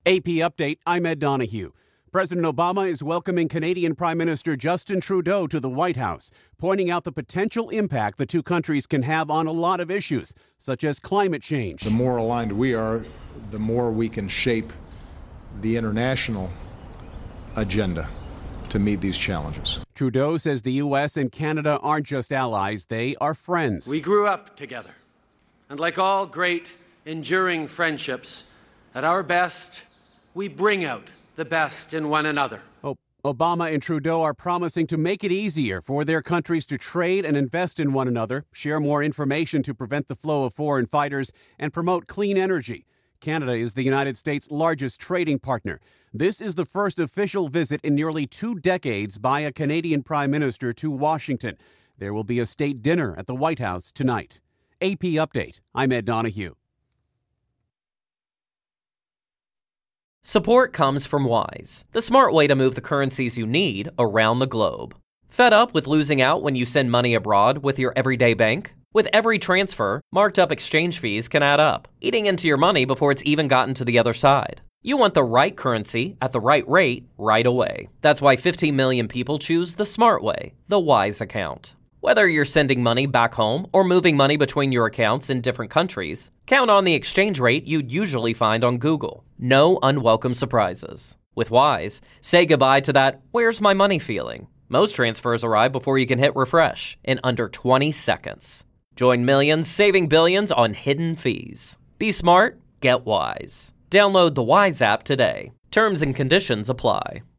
AP Update, I'm Ed Donahue. President Obama is welcoming Canadian Prime Minister Justin Trudeau to the White House, pointing out the potential impact the two countries can have on a lot of issues, such as climate change. The more aligned we are, the more we can shape the international agenda to meet these challenges. Trudeau says the U.S. and Canada aren't just allies, they are friends. We grew up together, and like all great, enduring friendships, at our best, we bring out the best in one another. Obama and Trudeau are promising to make it easier for their countries to trade and invest in one another, share more information to prevent the flow of foreign fighters, and promote clean energy. Canada is the United States' largest trading partner. This is the first official visit in nearly 2 decades by a Canadian Prime Minister to Washington. There will be a state dinner at the White House tonight. AP Update, I'm Ed Donahue. Support comes from Wise, the smart way to move the currencies you need around the globe. Fed up with losing out when you send money abroad with your everyday bank? With every transfer, marked up exchange fees can add up, eating into your money before it's even gotten to the other side. You want the right currency at the right rate right away. That's why 15 million people choose the smart way, the Wise account. Whether you're sending money back home or moving money between your accounts in different countries, count on the exchange rate you'd usually find on Google. No unwelcome surprises. With Wise, say goodbye to that "where's my money" feeling. Most transfers arrive before you can hit refresh in under 20 seconds. Join millions saving billions on hidden fees. Be smart, get Wise. Download the Wise app today. Terms and conditions apply.